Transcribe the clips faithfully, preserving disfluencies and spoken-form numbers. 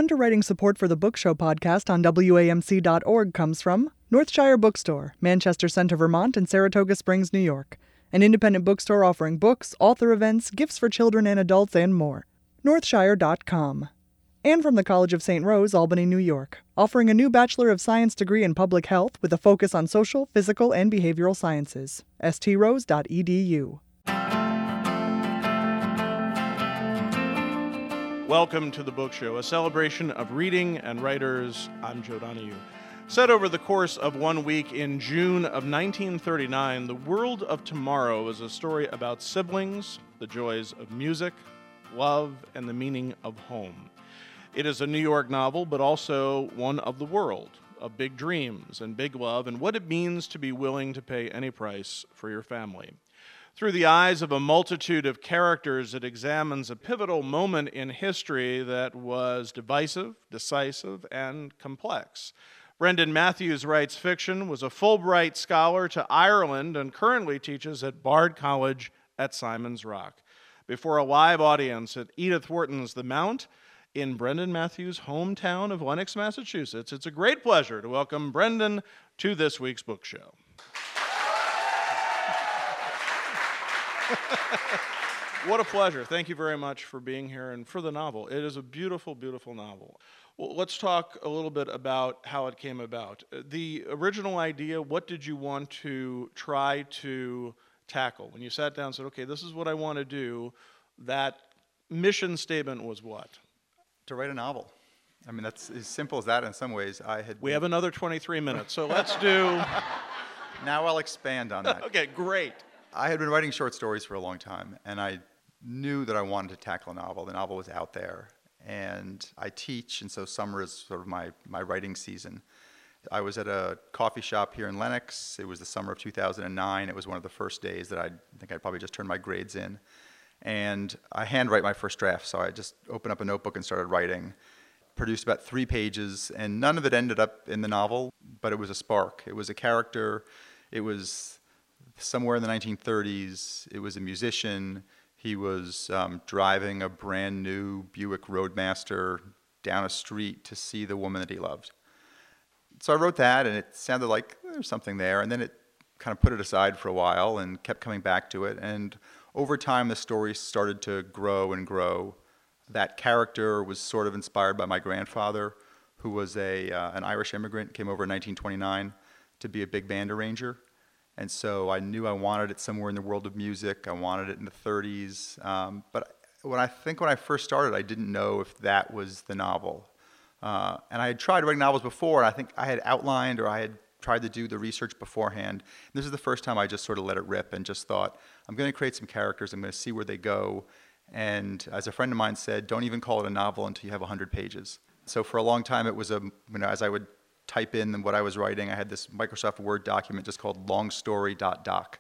underwriting support for the Book Show podcast on W A M C dot org comes from Northshire Bookstore, Manchester Center, Vermont, and Saratoga Springs, New York. An independent bookstore offering books, author events, gifts for children and adults, and more. Northshire dot com. And from the College of Saint Rose, Albany, New York, offering a new Bachelor of Science degree in Public Health with a focus on social, physical, and behavioral sciences. s t rose dot e d u. Welcome to The Book Show, a celebration of reading and writers. I'm Joe Donahue. Set over the course of one week in June of nineteen thirty-nine, The World of Tomorrow is a story about siblings, the joys of music, love, and the meaning of home. It is a New York novel, but also one of the world, of big dreams and big love, and what it means to be willing to pay any price for your family. Through the eyes of a multitude of characters, it examines a pivotal moment in history that was divisive, decisive, and complex. Brendan Matthews writes fiction, was a Fulbright scholar to Ireland, and currently teaches at Bard College at Simon's Rock. Before a live audience at Edith Wharton's The Mount in Brendan Matthews' hometown of Lenox, Massachusetts, it's a great pleasure to welcome Brendan to this week's book show. What a pleasure. Thank you very much for being here and for the novel. It is a beautiful, beautiful novel. Well, let's talk a little bit about how it came about. The original idea, what did you want to try to tackle? When you sat down and said, okay, this is what I want to do, that mission statement was what? To write a novel. I mean, that's as simple as that in some ways. I had. We have another twenty-three minutes, so let's do... Now I'll expand on that. Okay, great. I had been writing short stories for a long time, and I knew that I wanted to tackle a novel. The novel was out there, and I teach, and so summer is sort of my, my writing season. I was at a coffee shop here in Lenox. It was the summer of two thousand nine. It was one of the first days that I'd, I think I'd probably just turned my grades in. And I handwrite my first draft, so I just opened up a notebook and started writing. Produced about three pages, and none of it ended up in the novel, but it was a spark. It was a character. It was somewhere in the nineteen thirties. It was a musician. He was um, driving a brand new Buick Roadmaster down a street to see the woman that he loved. So I wrote that, and it sounded like there's something there, and then it kind of put it aside for a while and kept coming back to it. And over time, the story started to grow and grow. That character was sort of inspired by my grandfather, who was a uh, an Irish immigrant, came over in nineteen twenty-nine to be a big band arranger. And so I knew I wanted it somewhere in the world of music. I wanted it in the thirties. Um, but when I think when I first started, I didn't know if that was the novel. Uh, and I had tried writing novels before, and I think I had outlined or I had tried to do the research beforehand. And this is the first time I just sort of let it rip and just thought, I'm going to create some characters. I'm going to see where they go. And as a friend of mine said, don't even call it a novel until you have one hundred pages. So for a long time, it was a, you know, as I would type in what I was writing, I had this Microsoft Word document just called longstory dot doc.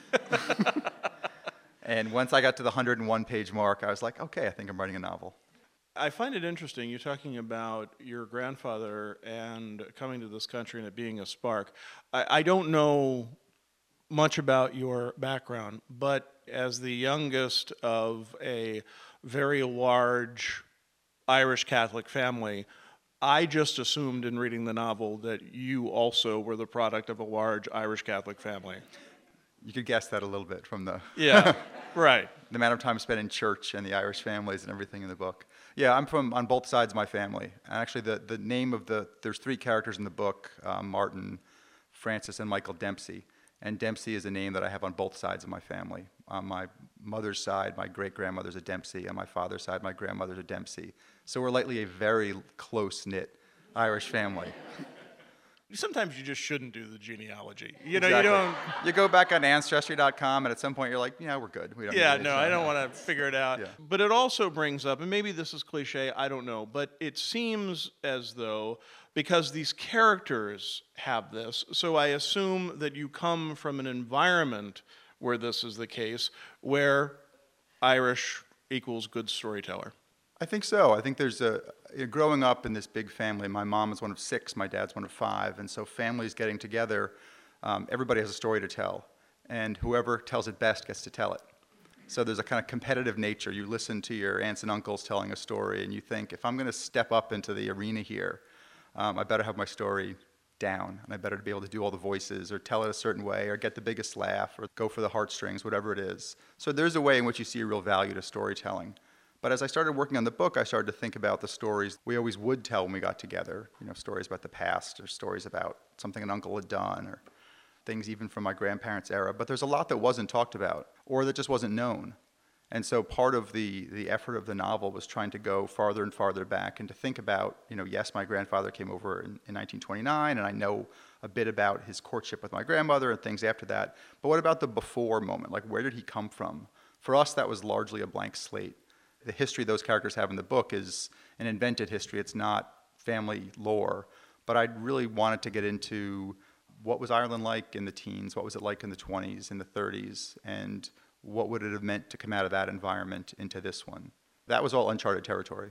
And once I got to the one hundred one page mark, I was like, okay, I think I'm writing a novel. I find it interesting, you're talking about your grandfather and coming to this country and it being a spark. I, I don't know much about your background, but as the youngest of a very large Irish Catholic family, I just assumed in reading the novel that you also were the product of a large Irish Catholic family. You could guess that a little bit from the yeah, right. the amount of time spent in church and the Irish families and everything in the book. Yeah, I'm from on both sides of my family. And actually, the, the name of the there's three characters in the book: uh, Martin, Francis, and Michael Dempsey. And Dempsey is a name that I have on both sides of my family. On my mother's side, my great-grandmother's a Dempsey. On my father's side, my grandmother's a Dempsey. So we're likely a very close-knit Irish family. Sometimes you just shouldn't do the genealogy. You know, Exactly. you don't... You go back on ancestry dot com, and at some point you're like, yeah, we're good. We don't Yeah, need no, to I don't want to figure it out. Yeah. But it also brings up, and maybe this is cliche, I don't know, but it seems as though, because these characters have this, so I assume that you come from an environment where this is the case, where Irish equals good storyteller. I think so. I think there's a, growing up in this big family, my mom is one of six, my dad's one of five, and so families getting together, um, everybody has a story to tell, and whoever tells it best gets to tell it. So there's a kind of competitive nature. You listen to your aunts and uncles telling a story, and you think, if I'm going to step up into the arena here, um, I better have my story down, and I better be able to do all the voices, or tell it a certain way, or get the biggest laugh, or go for the heartstrings, whatever it is. So there's a way in which you see a real value to storytelling. But as I started working on the book, I started to think about the stories we always would tell when we got together. You know, stories about the past, or stories about something an uncle had done, or things even from my grandparents' era. But there's a lot that wasn't talked about, or that just wasn't known. And so part of the, the effort of the novel was trying to go farther and farther back and to think about, you know, yes, my grandfather came over in, in nineteen twenty-nine, and I know a bit about his courtship with my grandmother and things after that. But what about the before moment? Like, where did he come from? For us, that was largely a blank slate. The history those characters have in the book is an invented history. It's not family lore. But I really wanted to get into what was Ireland like in the teens, what was it like in the twenties, in the thirties, and what would it have meant to come out of that environment into this one? That was all uncharted territory.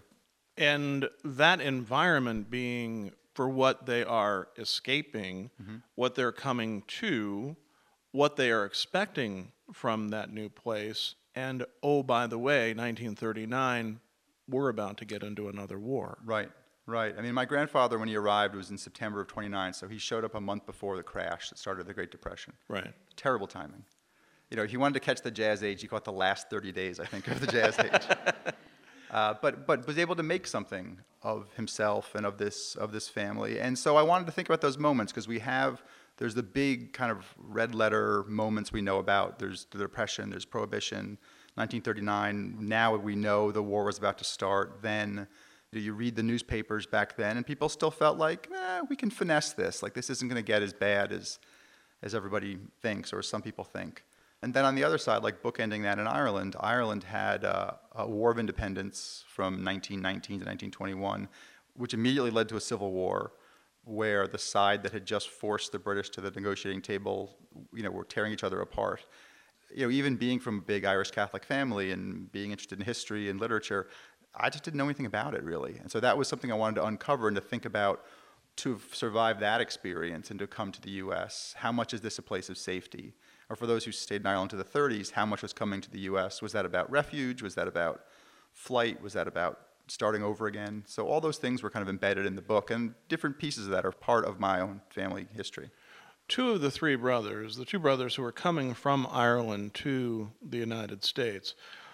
And that environment being for what they are escaping, mm-hmm. what they're coming to, what they are expecting from that new place, and oh, by the way, nineteen thirty-nine, we're about to get into another war. Right, right. I mean, my grandfather, when he arrived, was in September of twenty-nine, so he showed up a month before the crash that started the Great Depression. Right. Terrible timing. You know, he wanted to catch the jazz age. He caught the last thirty days, I think, of the jazz age. Uh, but but was able to make something of himself and of this of this family. And so I wanted to think about those moments, because we have, there's the big kind of red letter moments we know about. There's the Depression, there's Prohibition, nineteen thirty-nine. Now we know the war was about to start. Then you read the newspapers back then, and people still felt like, eh, we can finesse this. Like, this isn't going to get as bad as as everybody thinks, or some people think. And then on the other side, like bookending that in Ireland, Ireland had uh, a war of independence from nineteen nineteen to nineteen twenty-one, which immediately led to a civil war, where the side that had just forced the British to the negotiating table, you know, were tearing each other apart. You know, even being from a big Irish Catholic family and being interested in history and literature, I just didn't know anything about it, really. And so that was something I wanted to uncover and to think about, to have survived that experience and to come to the U S. How much is this a place of safety? Or for those who stayed in Ireland to the thirties, how much was coming to the U S? Was that about refuge? Was that about flight? Was that about starting over again? So all those things were kind of embedded in the book, and different pieces of that are part of my own family history. Two of the three brothers, the two brothers who are coming from Ireland to the United States,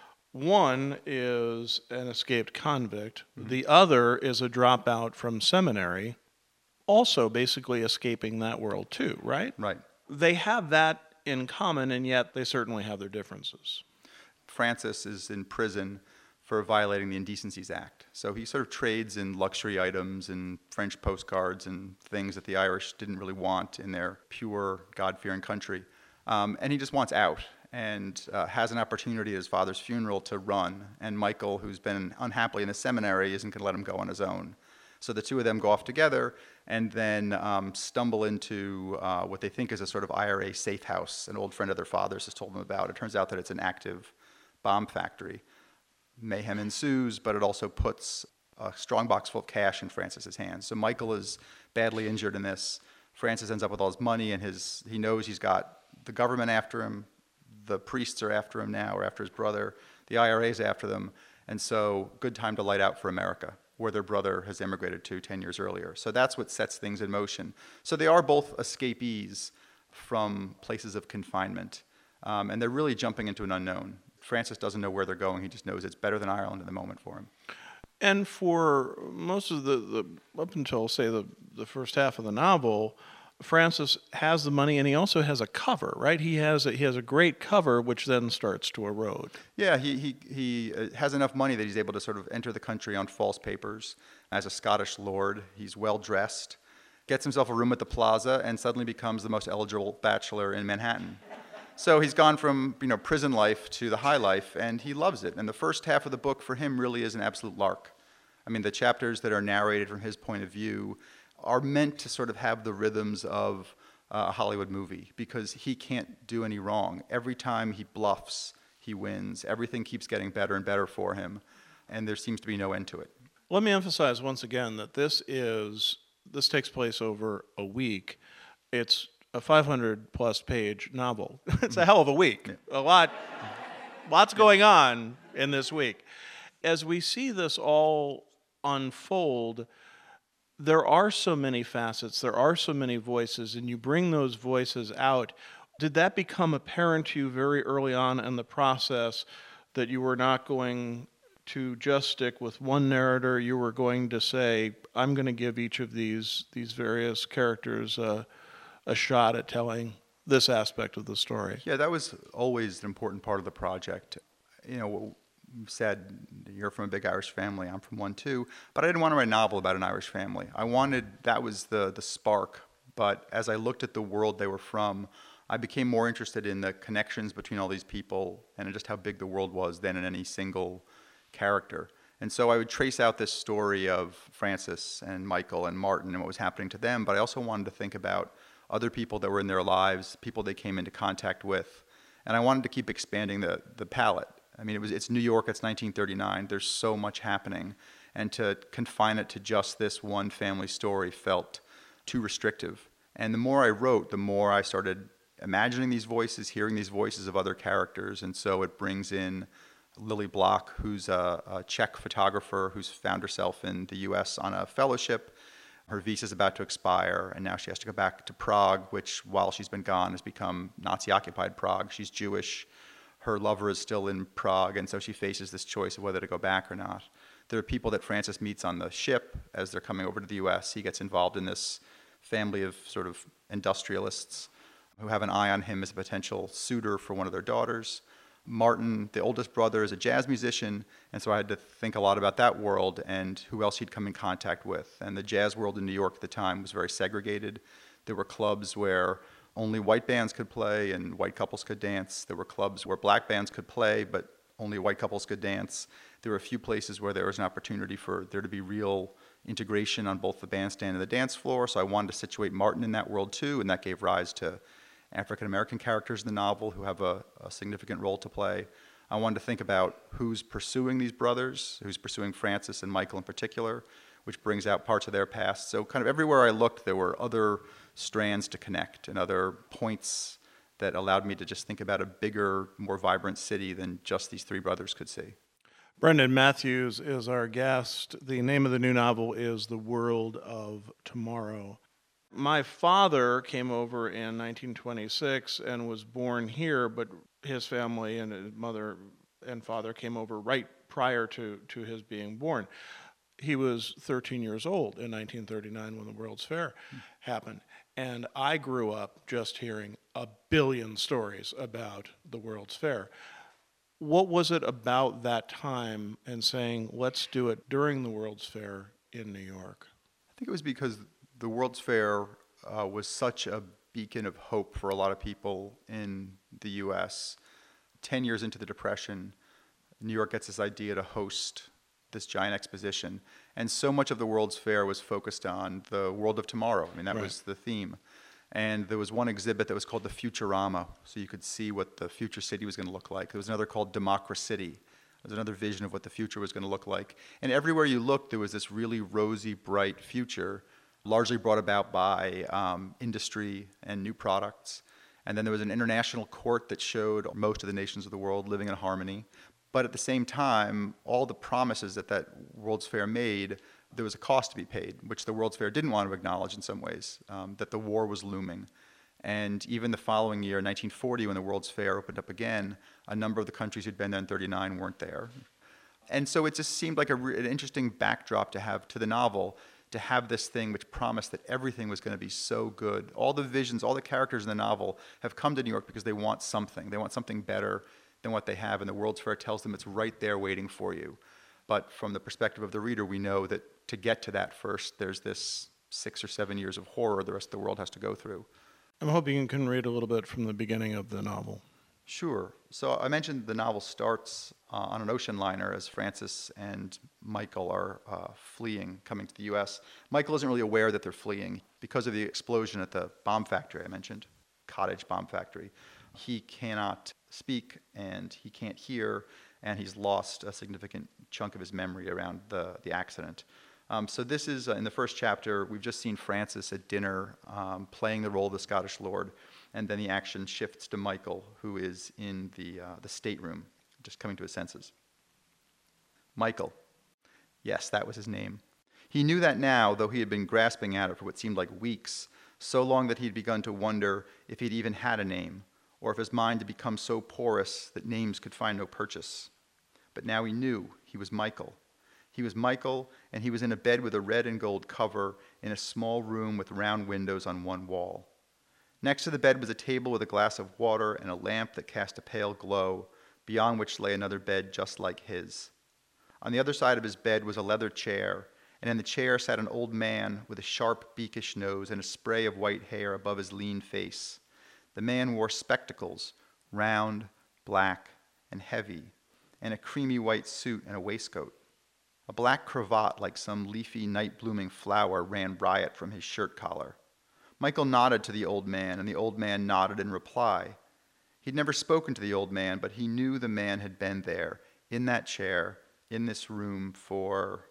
one is an escaped convict. Mm-hmm. The other is a dropout from seminary, also basically escaping that world too, right? Right. They have that in common, and yet they certainly have their differences. Francis is in prison for violating the Indecencies Act. So he sort of trades in luxury items and French postcards and things that the Irish didn't really want in their pure, God-fearing country. Um, and he just wants out, and uh, has an opportunity at his father's funeral to run. And Michael, who's been unhappily in the seminary, isn't going to let him go on his own. So the two of them go off together and then um, stumble into uh, what they think is a sort of I R A safe house an old friend of their father's has told them about. It turns out that it's an active bomb factory. Mayhem ensues, but it also puts a strongbox full of cash in Francis's hands. So Michael is badly injured in this. Francis ends up with all his money, and his he knows he's got the government after him. The priests are after him now, or after his brother. The I R A's after them. And so good time to light out for America, where their brother has immigrated to ten years earlier. So that's what sets things in motion. So they are both escapees from places of confinement, um, and they're really jumping into an unknown. Francis doesn't know where they're going. He just knows it's better than Ireland in the moment for him. And for most of the, the up until, say, the, the first half of the novel, Francis has the money, and he also has a cover, right? He has a, he has a great cover, which then starts to erode. Yeah, he he he has enough money that he's able to sort of enter the country on false papers as a Scottish lord. He's well dressed, gets himself a room at the Plaza, and suddenly becomes the most eligible bachelor in Manhattan. So he's gone from, you know, prison life to the high life, and he loves it. And the first half of the book for him really is an absolute lark. I mean, the chapters that are narrated from his point of view are meant to sort of have the rhythms of uh, a Hollywood movie, because he can't do any wrong. Every time he bluffs, he wins. Everything keeps getting better and better for him, and there seems to be no end to it. Let me emphasize once again that this is this takes place over a week. It's a five hundred plus page novel. It's a hell of a week. Yeah. A lot Lots going on in this week. As we see this all unfold, there are so many facets, there are so many voices, and you bring those voices out. Did that become apparent to you very early on in the process that you were not going to just stick with one narrator? You were going to say, I'm going to give each of these these various characters uh, a shot at telling this aspect of the story. Yeah, that was always an important part of the project. You know, you said you're from a big Irish family, I'm from one too, but I didn't want to write a novel about an Irish family. I wanted, that was the the spark, but as I looked at the world they were from, I became more interested in the connections between all these people and just how big the world was than in any single character. And so I would trace out this story of Frances and Michael and Martin and what was happening to them, but I also wanted to think about other people that were in their lives, people they came into contact with, and I wanted to keep expanding the the palette. I mean, it was it's New York, it's nineteen thirty-nine, there's so much happening, and to confine it to just this one family story felt too restrictive. And the more I wrote, the more I started imagining these voices, hearing these voices of other characters, and so it brings in Lily Block, who's a, a Czech photographer who's found herself in the U S on a fellowship. Her visa's about to expire, and now she has to go back to Prague, which, while she's been gone, has become Nazi-occupied Prague. She's Jewish. Her lover is still in Prague, and so she faces this choice of whether to go back or not. There are people that Frances meets on the ship as they're coming over to the U S. He gets involved in this family of sort of industrialists who have an eye on him as a potential suitor for one of their daughters. Martin, the oldest brother, is a jazz musician, and so I had to think a lot about that world and who else he'd come in contact with. And the jazz world in New York at the time was very segregated. There were clubs where only white bands could play and white couples could dance. There were clubs where black bands could play, but only white couples could dance. There were a few places where there was an opportunity for there to be real integration on both the bandstand and the dance floor, so I wanted to situate Martin in that world too, and that gave rise to African-American characters in the novel who have a, a significant role to play. I wanted to think about who's pursuing these brothers, who's pursuing Frances and Michael in particular, which brings out parts of their past. So kind of everywhere I looked, there were other strands to connect and other points that allowed me to just think about a bigger, more vibrant city than just these three brothers could see. Brendan Matthews is our guest. The name of the new novel is The World of Tomorrow. My father came over in nineteen twenty-six and was born here, but his family and his mother and father came over right prior to, to his being born. He was thirteen years old in nineteen thirty-nine when the World's Fair happened. And I grew up just hearing a billion stories about the World's Fair. What was it about that time and saying, let's do it during the World's Fair in New York? I think it was because the World's Fair uh, was such a beacon of hope for a lot of people in the U S. Ten years into the Depression, New York gets this idea to host this giant exposition, and so much of the World's Fair was focused on the world of tomorrow. I mean, that right. was the theme. And there was one exhibit that was called the Futurama, so you could see what the future city was going to look like. There was another called Democracy. There was another vision of what the future was going to look like. And everywhere you looked, there was this really rosy, bright future, largely brought about by um, industry and new products. And then there was an international court that showed most of the nations of the world living in harmony. But at the same time, all the promises that that World's Fair made, there was a cost to be paid, which the World's Fair didn't want to acknowledge in some ways, um, that the war was looming. And even the following year, nineteen forty, when the World's Fair opened up again, a number of the countries who'd been there in thirty-nine weren't there. And so it just seemed like a re- an interesting backdrop to have to the novel, to have this thing which promised that everything was going to be so good. All the visions, all the characters in the novel have come to New York because they want something. They want something better than what they have, and the World's Fair tells them it's right there waiting for you. But from the perspective of the reader, we know that to get to that first, there's this six or seven years of horror the rest of the world has to go through. I'm hoping you can read a little bit from the beginning of the novel. Sure. So I mentioned the novel starts uh, on an ocean liner as Frances and Michael are uh, fleeing, coming to the U S. Michael isn't really aware that they're fleeing because of the explosion at the bomb factory I mentioned, cottage bomb factory. He cannot speak and he can't hear, and he's lost a significant chunk of his memory around the, the accident. Um, so this is, uh, in the first chapter, we've just seen Frances at dinner um, playing the role of the Scottish Lord, and then the action shifts to Michael, who is in the, uh, the stateroom, just coming to his senses. Michael. Yes, that was his name. He knew that now, though he had been grasping at it for what seemed like weeks, so long that he had begun to wonder if he'd even had a name, or if his mind had become so porous that names could find no purchase. But now he knew he was Michael. He was Michael, and he was in a bed with a red and gold cover in a small room with round windows on one wall. Next to the bed was a table with a glass of water and a lamp that cast a pale glow, beyond which lay another bed just like his. On the other side of his bed was a leather chair, and in the chair sat an old man with a sharp, beakish nose and a spray of white hair above his lean face. The man wore spectacles, round, black, and heavy, and a creamy white suit and a waistcoat. A black cravat, like some leafy, night-blooming flower, ran riot from his shirt collar. Michael nodded to the old man, and the old man nodded in reply. He'd never spoken to the old man, but he knew the man had been there, in that chair, in this room, for,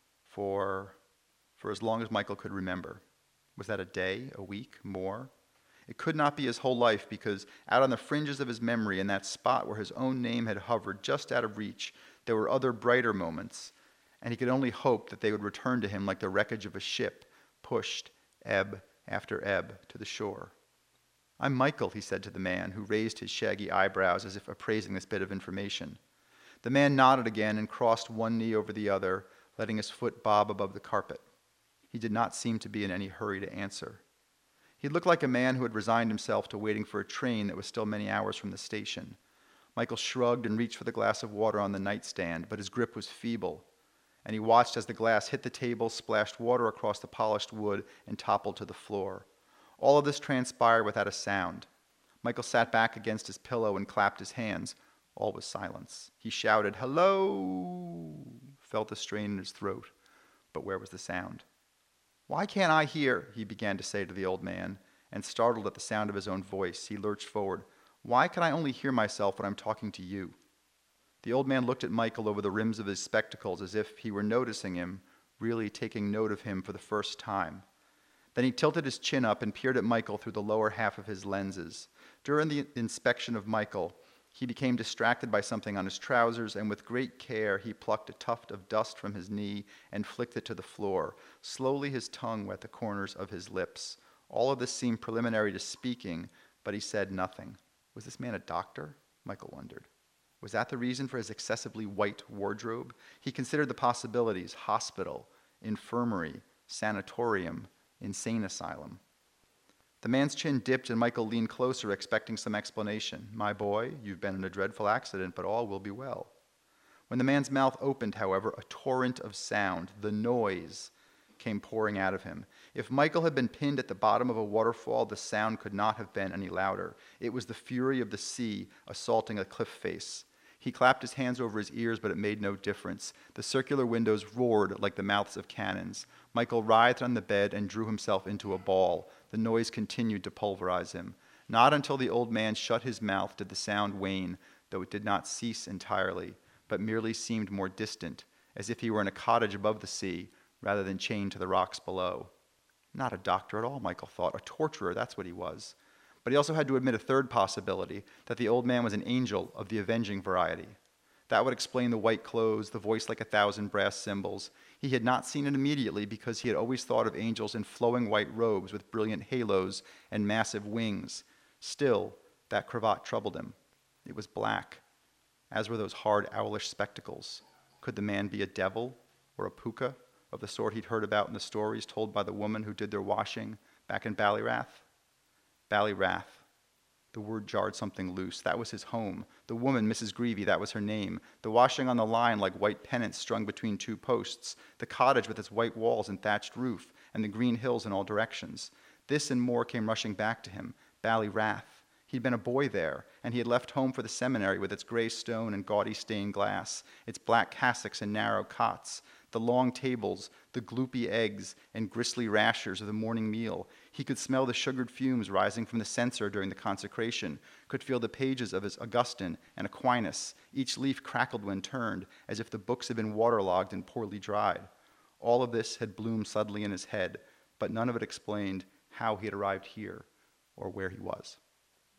for, for as long as Michael could remember. Was that a day, a week, more? It could not be his whole life, because out on the fringes of his memory, in that spot where his own name had hovered just out of reach, there were other brighter moments, and he could only hope that they would return to him like the wreckage of a ship, pushed, ebb after ebb, to the shore. "I'm Michael," he said to the man, who raised his shaggy eyebrows as if appraising this bit of information. The man nodded again and crossed one knee over the other, letting his foot bob above the carpet. He did not seem to be in any hurry to answer. He looked like a man who had resigned himself to waiting for a train that was still many hours from the station. Michael shrugged and reached for the glass of water on the nightstand, but his grip was feeble, and he watched as the glass hit the table, splashed water across the polished wood, and toppled to the floor. All of this transpired without a sound. Michael sat back against his pillow and clapped his hands. All was silence. He shouted, "Hello!" felt a strain in his throat, but where was the sound? "Why can't I hear?" he began to say to the old man, and startled at the sound of his own voice, he lurched forward. "Why can I only hear myself when I'm talking to you?" The old man looked at Michael over the rims of his spectacles as if he were noticing him, really taking note of him for the first time. Then he tilted his chin up and peered at Michael through the lower half of his lenses. During the inspection of Michael, he became distracted by something on his trousers, and with great care he plucked a tuft of dust from his knee and flicked it to the floor. Slowly his tongue wet the corners of his lips. All of this seemed preliminary to speaking, but he said nothing. Was this man a doctor? Michael wondered. Was that the reason for his excessively white wardrobe? He considered the possibilities: hospital, infirmary, sanatorium, insane asylum. The man's chin dipped and Michael leaned closer, expecting some explanation. "My boy, you've been in a dreadful accident, but all will be well." When the man's mouth opened, however, a torrent of sound, the noise, came pouring out of him. If Michael had been pinned at the bottom of a waterfall, the sound could not have been any louder. It was the fury of the sea assaulting a cliff face. He clapped his hands over his ears, but it made no difference. The circular windows roared like the mouths of cannons. Michael writhed on the bed and drew himself into a ball. The noise continued to pulverize him. Not until the old man shut his mouth did the sound wane, though it did not cease entirely, but merely seemed more distant, as if he were in a cottage above the sea, rather than chained to the rocks below. Not a doctor at all, Michael thought. A torturer, that's what he was. But he also had to admit a third possibility, that the old man was an angel of the avenging variety. That would explain the white clothes, the voice like a thousand brass cymbals. He had not seen it immediately because he had always thought of angels in flowing white robes with brilliant halos and massive wings. Still, that cravat troubled him. It was black, as were those hard owlish spectacles. Could the man be a devil or a puka of the sort he'd heard about in the stories told by the woman who did their washing back in Ballyrath? Ballyrath. The word jarred something loose. That was his home. The woman, Missus Greevy, that was her name. The washing on the line like white pennants strung between two posts. The cottage with its white walls and thatched roof, and the green hills in all directions. This and more came rushing back to him. Ballyrath. He'd been a boy there, and he had left home for the seminary with its gray stone and gaudy stained glass, its black cassocks and narrow cots, the long tables, the gloopy eggs and gristly rashers of the morning meal. He could smell the sugared fumes rising from the censer during the consecration, could feel the pages of his Augustine and Aquinas. Each leaf crackled when turned, as if the books had been waterlogged and poorly dried. All of this had bloomed suddenly in his head, but none of it explained how he had arrived here or where he was.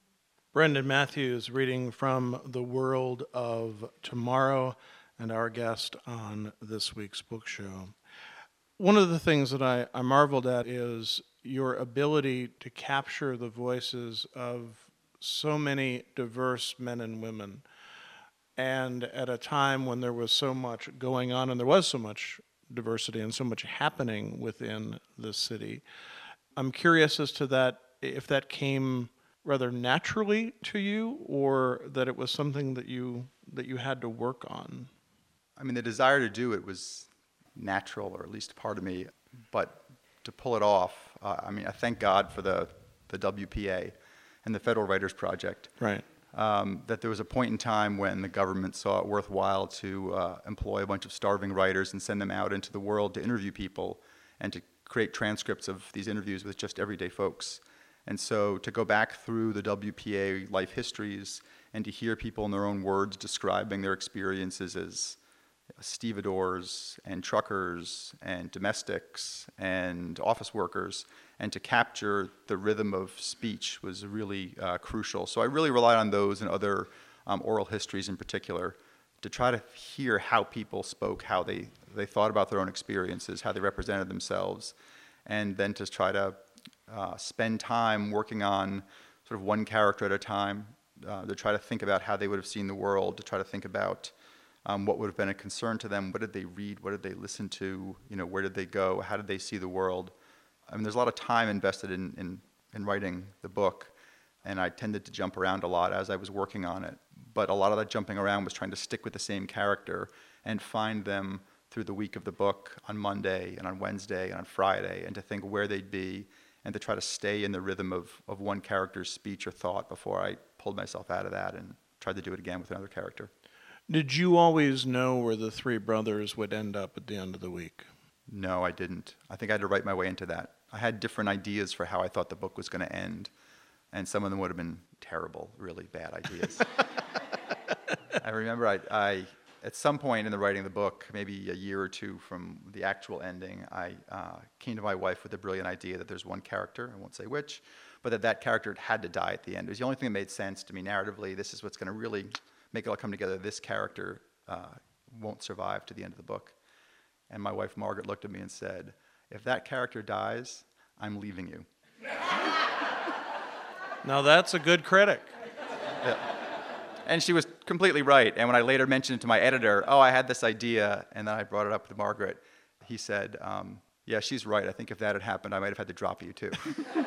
Brendan Matthews reading from The World of Tomorrow, and our guest on this week's book show. One of the things that I, I marveled at is your ability to capture the voices of so many diverse men and women. And at a time when there was so much going on, and there was so much diversity and so much happening within the city, I'm curious as to that, if that came rather naturally to you, or that it was something that you that you had to work on. I mean, the desire to do it was natural, or at least part of me, but to pull it off, uh, I mean, I thank God for the, the W P A and the Federal Writers Project. Right. Um, that there was a point in time when the government saw it worthwhile to uh, employ a bunch of starving writers and send them out into the world to interview people and to create transcripts of these interviews with just everyday folks. And so to go back through the W P A life histories and to hear people in their own words describing their experiences as stevedores and truckers and domestics and office workers, and to capture the rhythm of speech was really uh, crucial. So I really relied on those and other um, oral histories in particular to try to hear how people spoke, how they, they thought about their own experiences, how they represented themselves, and then to try to uh, spend time working on sort of one character at a time, uh, to try to think about how they would have seen the world, to try to think about Um, what would have been a concern to them, what did they read, what did they listen to, you know, where did they go, how did they see the world. I mean, there's a lot of time invested in, in, in writing the book, and I tended to jump around a lot as I was working on it. But a lot of that jumping around was trying to stick with the same character and find them through the week of the book on Monday and on Wednesday and on Friday, and to think where they'd be and to try to stay in the rhythm of, of one character's speech or thought before I pulled myself out of that and tried to do it again with another character. Did you always know where the three brothers would end up at the end of the week? No, I didn't. I think I had to write my way into that. I had different ideas for how I thought the book was going to end, and some of them would have been terrible, really bad ideas. I remember I, I, at some point in the writing of the book, maybe a year or two from the actual ending, I uh, came to my wife with a brilliant idea that there's one character, I won't say which, but that that character had to die at the end. It was the only thing that made sense to me narratively. This is what's going to really make it all come together. This character uh, won't survive to the end of the book. And my wife, Margaret, looked at me and said, if that character dies, I'm leaving you. Now that's a good critic. Yeah. And she was completely right. And when I later mentioned it to my editor, oh, I had this idea, and then I brought it up with Margaret, he said, um, yeah, she's right. I think if that had happened, I might have had to drop you too.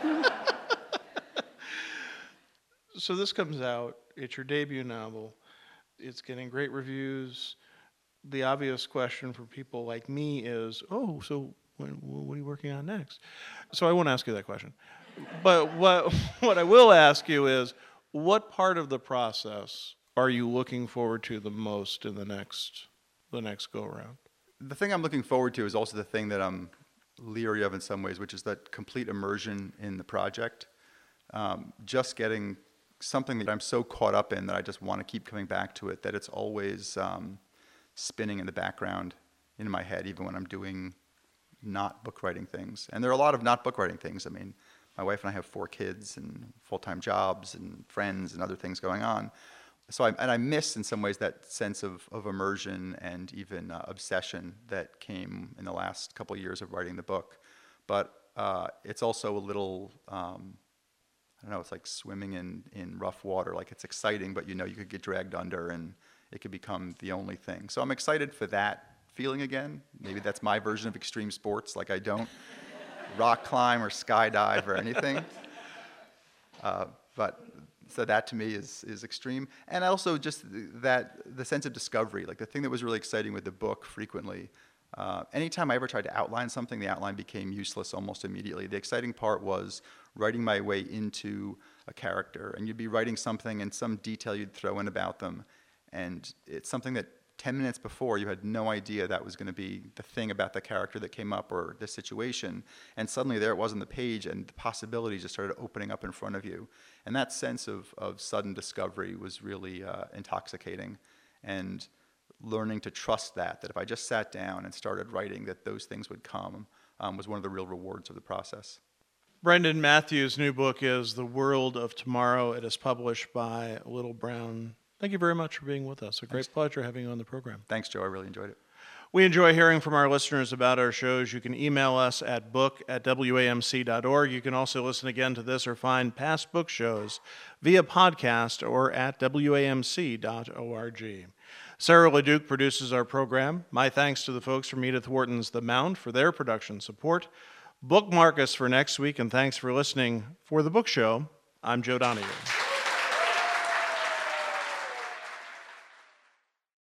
So this comes out, it's your debut novel. It's getting great reviews. The obvious question for people like me is, oh, so when, what are you working on next? So I won't ask you that question. But what what I will ask you is, what part of the process are you looking forward to the most in the next the next go-around? The thing I'm looking forward to is also the thing that I'm leery of in some ways, which is that complete immersion in the project. Um, just getting something that I'm so caught up in that I just want to keep coming back to it, that it's always um, spinning in the background in my head, even when I'm doing not book writing things. And there are a lot of not book writing things. I mean, my wife and I have four kids and full-time jobs and friends and other things going on. So I, and I miss in some ways that sense of, of immersion and even uh, obsession that came in the last couple of years of writing the book. But uh, it's also a little, um, I don't know, it's like swimming in, in rough water. Like, it's exciting, but you know you could get dragged under and it could become the only thing. So I'm excited for that feeling again. Maybe that's my version of extreme sports. Like, I don't rock climb or skydive or anything. Uh, but so that to me is is extreme. And also just that, the sense of discovery. Like, the thing that was really exciting with the book frequently, uh, anytime I ever tried to outline something, the outline became useless almost immediately. The exciting part was writing my way into a character. And you'd be writing something and some detail you'd throw in about them. And it's something that ten minutes before you had no idea that was going to be the thing about the character that came up or the situation. And suddenly there it was on the page, and the possibilities just started opening up in front of you. And that sense of, of sudden discovery was really uh, intoxicating. And learning to trust that, that if I just sat down and started writing, that those things would come, um, was one of the real rewards of the process. Brendan Matthews' new book is The World of Tomorrow. It is published by Little Brown. Thank you very much for being with us. A great Thanks. pleasure having you on the program. Thanks, Joe. I really enjoyed it. We enjoy hearing from our listeners about our shows. You can email us at book at W A M C dot org. You can also listen again to this or find past book shows via podcast or at W A M C dot org. Sarah LeDuc produces our program. My thanks to the folks from Edith Wharton's The Mount for their production support. Bookmark us for next week, and thanks for listening. For The Book Show, I'm Joe Donahue.